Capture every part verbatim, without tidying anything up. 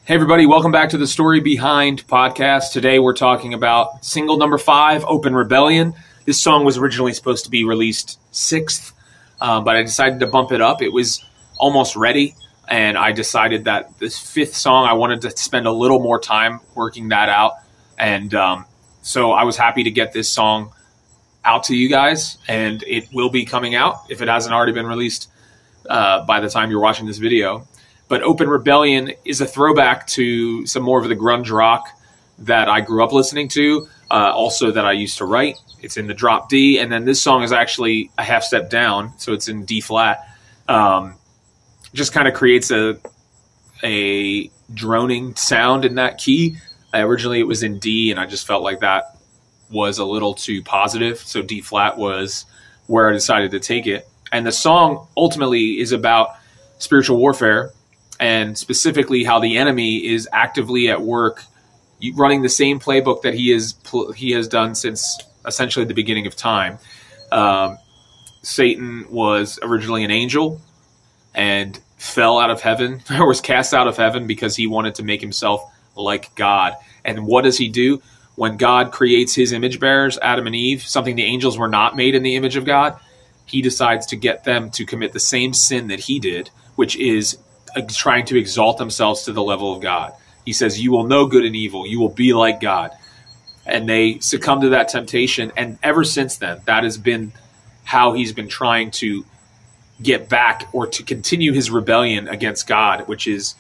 Hey everybody, welcome back to the Story Behind podcast. Today we're talking about single number five, Open Rebellion. This song was originally supposed to be released sixth, uh, but I decided to bump it up. It was almost ready, and I decided that this fifth song, I wanted to spend a little more time working that out. And um, so I was happy to get this song out to you guys, and it will be coming out if it hasn't already been released uh, by the time you're watching this video. But Open Rebellion is a throwback to some more of the grunge rock that I grew up listening to, uh, also that I used to write. It's in the drop D, and then this song is actually a half step down, so it's in D flat. Um, just kind of creates a a droning sound in that key. Uh, originally it was in D, and I just felt like that was a little too positive, so D flat was where I decided to take it. And the song ultimately is about spiritual warfare, and specifically how the enemy is actively at work running the same playbook that he is he has done since essentially the beginning of time. Um, Satan was originally an angel and fell out of heaven, or was cast out of heaven because he wanted to make himself like God. And what does he do? When God creates his image bearers, Adam and Eve, something the angels were not made in the image of God, he decides to get them to commit the same sin that he did, which is trying to exalt themselves to the level of God. He says, you will know good and evil. You will be like God. And they succumb to that temptation. And ever since then, that has been how he's been trying to get back or to continue his rebellion against God, which is,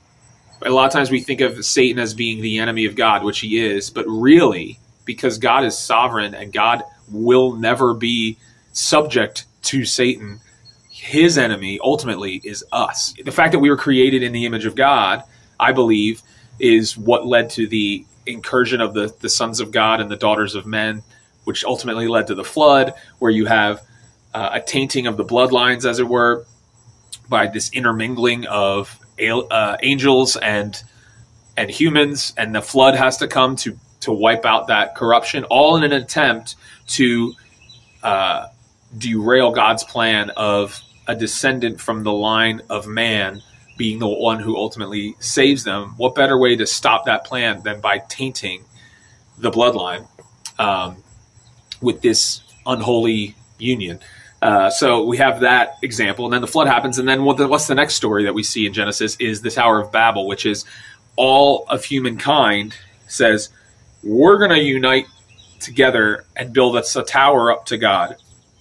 a lot of times we think of Satan as being the enemy of God, which he is. But really, because God is sovereign and God will never be subject to Satan, his enemy ultimately is us. The fact that we were created in the image of God, I believe, is what led to the incursion of the, the sons of God and the daughters of men, which ultimately led to the flood, where you have uh, a tainting of the bloodlines, as it were, by this intermingling of uh, angels and and humans, and the flood has to come to to wipe out that corruption, all in an attempt to uh, derail God's plan of a descendant from the line of man being the one who ultimately saves them. What better way to stop that plan than by tainting the bloodline um, with this unholy union? Uh, so we have that example, and then the flood happens, and then what the, what's the next story that we see in Genesis is the Tower of Babel, which is all of humankind says, we're going to unite together and build us a tower up to God.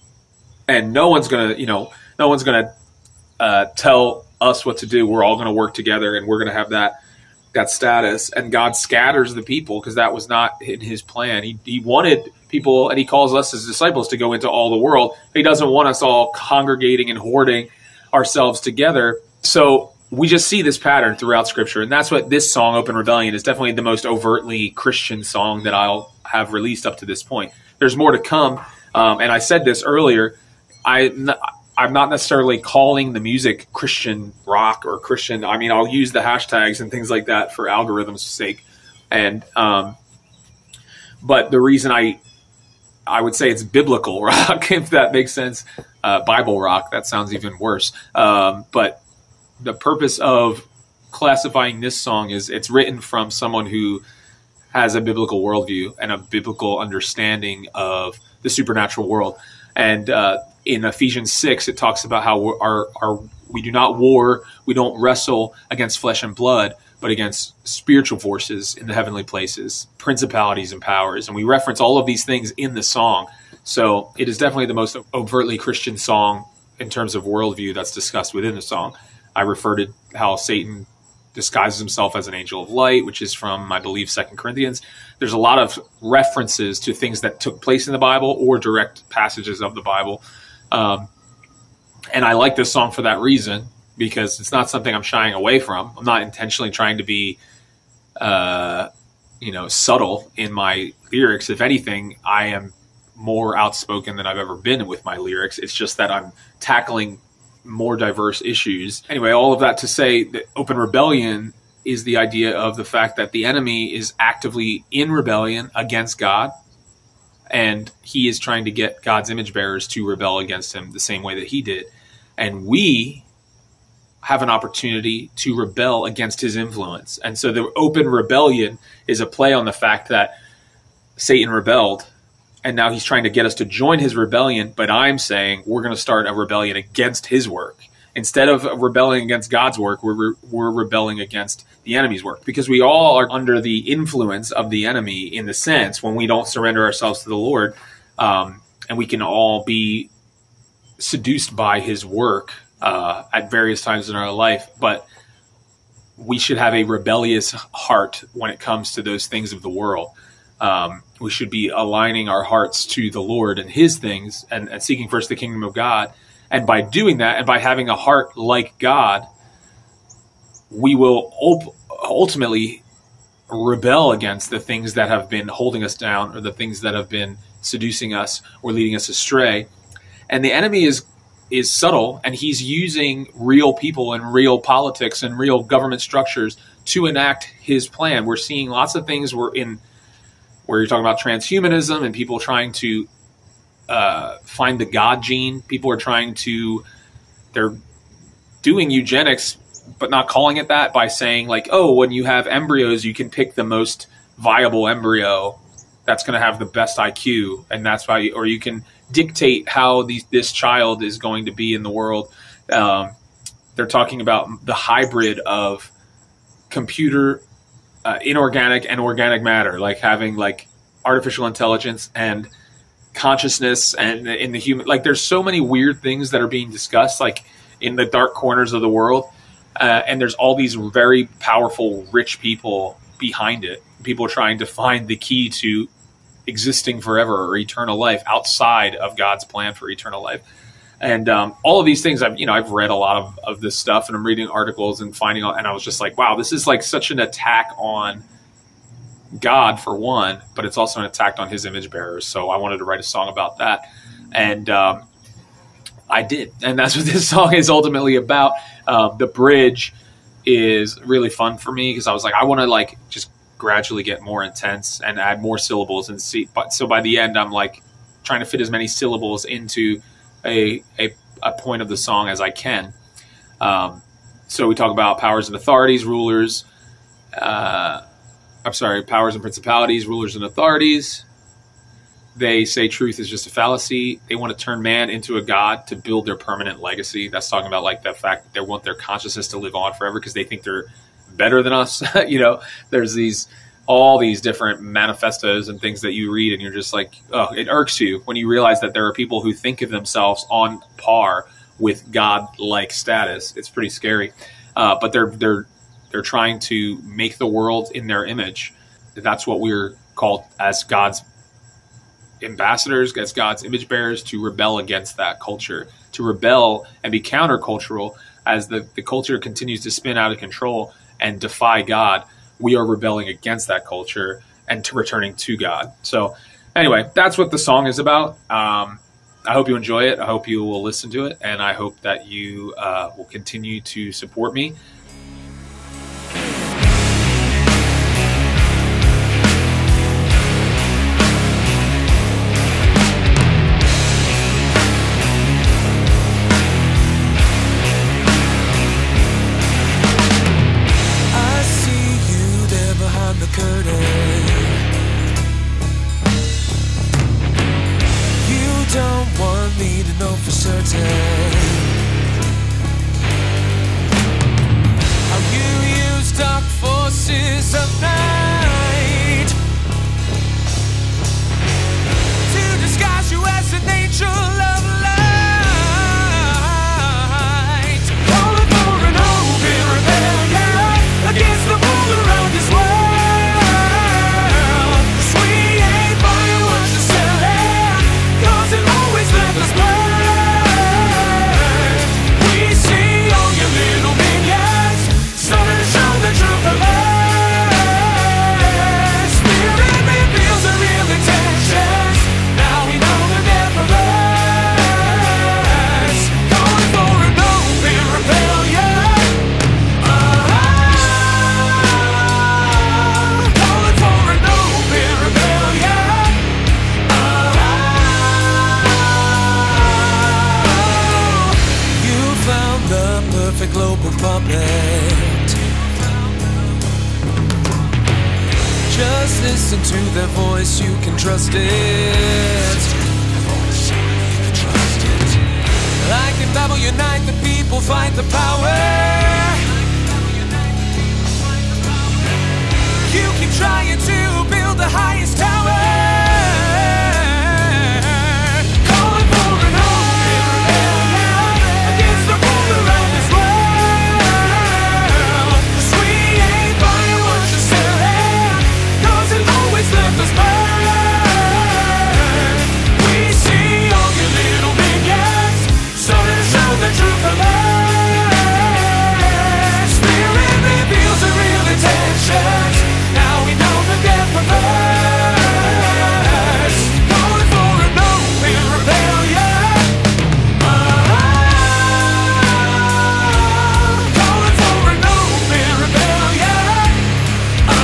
And no one's going to, you know, no one's going to uh, tell us what to do. We're all going to work together, and we're going to have that that status. And God scatters the people because that was not in his plan. He, he wanted people, and he calls us as disciples to go into all the world. He doesn't want us all congregating and hoarding ourselves together. So we just see this pattern throughout Scripture, and that's what this song, Open Rebellion, is definitely the most overtly Christian song that I'll have released up to this point. There's more to come, um, and I said this earlier. I, I'm not necessarily calling the music Christian rock or Christian. I mean, I'll use the hashtags and things like that for algorithm's sake. And, um, but the reason I, I would say it's biblical rock, if that makes sense, uh, Bible rock, that sounds even worse. Um, but the purpose of classifying this song is it's written from someone who has a biblical worldview and a biblical understanding of the supernatural world. And, uh, in Ephesians six, it talks about how we're, our, our, we do not war, we don't wrestle against flesh and blood, but against spiritual forces in the heavenly places, principalities and powers. And we reference all of these things in the song. So it is definitely the most overtly Christian song in terms of worldview that's discussed within the song. I refer to how Satan disguises himself as an angel of light, which is from, I believe, Second Corinthians. There's a lot of references to things that took place in the Bible or direct passages of the Bible. Um, and I like this song for that reason, because it's not something I'm shying away from. I'm not intentionally trying to be, uh, you know, subtle in my lyrics. If anything, I am more outspoken than I've ever been with my lyrics. It's just that I'm tackling more diverse issues. Anyway, all of that to say that Open Rebellion is the idea of the fact that the enemy is actively in rebellion against God, and he is trying to get God's image bearers to rebel against him the same way that he did. And we have an opportunity to rebel against his influence. And so the open rebellion is a play on the fact that Satan rebelled, and now he's trying to get us to join his rebellion. But I'm saying we're going to start a rebellion against his work. Instead of rebelling against God's work, we're, re- we're rebelling against the enemy's work, because we all are under the influence of the enemy in the sense when we don't surrender ourselves to the Lord, um, and we can all be seduced by his work uh, at various times in our life. But we should have a rebellious heart when it comes to those things of the world. Um, we should be aligning our hearts to the Lord and his things, and, and seeking first the kingdom of God. And by doing that, and by having a heart like God, we will op- ultimately rebel against the things that have been holding us down, or the things that have been seducing us or leading us astray. And the enemy is is subtle, and he's using real people and real politics and real government structures to enact his plan. We're seeing lots of things where in where you're talking about transhumanism and people trying to uh, find the God gene. People are trying to, they're doing eugenics, but not calling it that, by saying like, oh, when you have embryos, you can pick the most viable embryo that's going to have the best I Q, and that's why, or you can dictate how these, this child is going to be in the world. Um, they're talking about the hybrid of computer, uh, inorganic and organic matter, like having like artificial intelligence and consciousness, and in the human, like there's so many weird things that are being discussed, like in the dark corners of the world. Uh, and there's all these very powerful, rich people behind it. People are trying to find the key to existing forever or eternal life outside of God's plan for eternal life. And um, all of these things, I've, you know, I've read a lot of, of this stuff, and I'm reading articles and finding out, and I was just like, wow, this is like such an attack on God for one, but it's also an attack on his image bearers. So I wanted to write a song about that. And um, I did. And that's what this song is ultimately about. Um, the bridge is really fun for me because I was like, I want to like just gradually get more intense and add more syllables and see. But so by the end, I'm like trying to fit as many syllables into a a, a point of the song as I can. Um, so we talk about powers and authorities, rulers. Uh, I'm sorry, powers and principalities, rulers and authorities. They say truth is just a fallacy. They want to turn man into a god to build their permanent legacy. That's talking about like the fact that they want their consciousness to live on forever because they think they're better than us. You know, there's these, all these different manifestos and things that you read, and you're just like, oh, it irks you when you realize that there are people who think of themselves on par with God-like status. It's pretty scary. Uh, but they're, they're, they're trying to make the world in their image. That's what we're called as God's ambassadors, as God's image bearers, to rebel against that culture, to rebel and be countercultural as the, the culture continues to spin out of control and defy God. We are rebelling against that culture and to returning to God. So anyway, that's what the song is about. Um, I hope you enjoy it. I hope you will listen to it. And I hope that you uh, will continue to support me. Show the truth of love. Just listen to their voice, you can trust it. Like in Babel unite, the people fight the power. You keep trying to build the highest tower. Calling for an open rebellion against the ruler of this world. 'Cause we ain't buying what you're selling, 'cause it always left us burn. We see all your little minions starting to show the true colors. Spirit reveals the real intentions. Now we know that they're perverse. Going for an open rebellion. Oh, going for an open rebellion. Oh,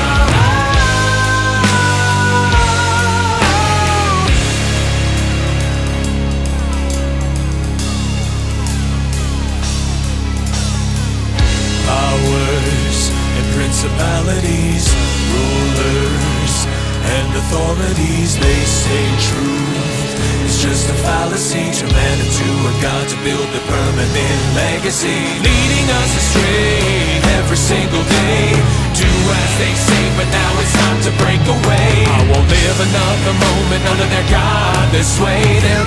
powers and principalities, rulers and authorities, they say truth is just a fallacy to man and to a God to build a permanent legacy, leading us astray every single day. Do as they say, but now it's time to break away. I won't live another moment under their godless sway. Their